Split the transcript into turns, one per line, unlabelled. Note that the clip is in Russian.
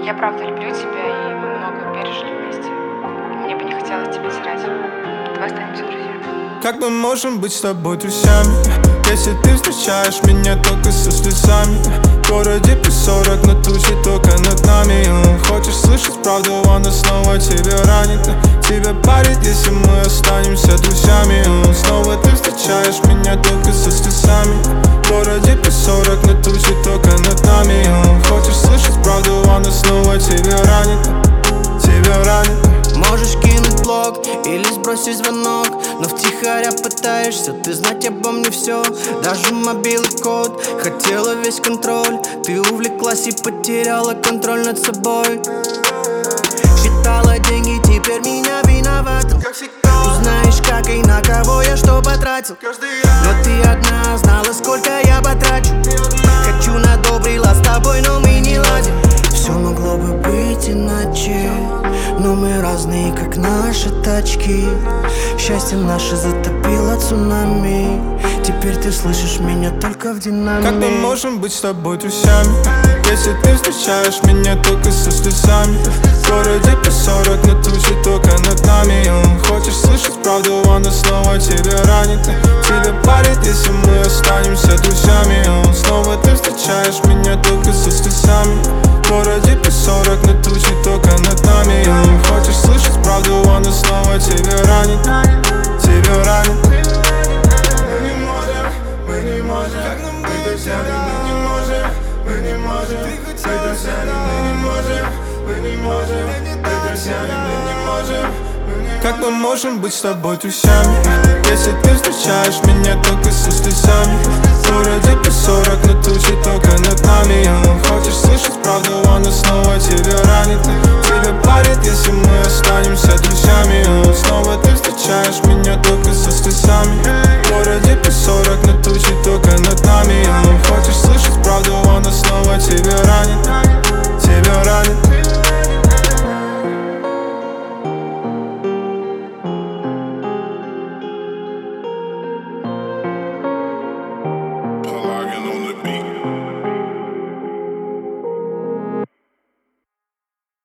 Я правда люблю тебя, и мы много пережили вместе. Мне бы не хотелось тебя терять. Давай останемся друзьями.
Как мы можем быть с тобой друзьями, если ты встречаешь меня только со слезами? В городе плюс 40, но тучи только над нами. Хочешь слышать правду, она снова тебя ранит. Тебя парит, если мы останемся друзьями. Снова ты встречаешь меня только со слезами. В городе плюс 40, но тучи только над нами. Хочешь слышать правду, она снова тебя ранит. Тебя ранит.
Можешь кинуть блок или сбросить звонок, но втихаря пытаешься ты знать обо мне все. Даже мобильный код, хотела весь контроль. Ты увлеклась и потеряла контроль над собой. Считала деньги, теперь меня виновата. Узнаешь, как и на кого я что потратил. Но ты одна знала, сколько я потрачу. Хочу надобрила с тобой, но мы не ладим. Все могло бы быть иначе, но мы разные, как наши тачки. Счастье наше затопило цунами. Теперь ты слышишь меня только в динамике.
Как мы можем быть с тобой друзьями, если ты встречаешь меня только со слезами? В городе плюс 40, но тучи только над нами. Хочешь слышать правду, она снова тебя ранит. Тебя парит, если мы останемся друзьями. Снова ты встречаешь меня только со слезами. В городе плюс 40, но тучи только над нами. Хочешь слышать правду, она снова тебя ранит. Тебя ранит.
Мы не можем, как нам быть друзьями, мы не можем, мы не можем быть друзьями, мы не можем, мы не можем быть друзьями, мы не можем.
Как мы можем быть с тобой друзьями, если ты встречаешь меня только со слезами? В городе плюс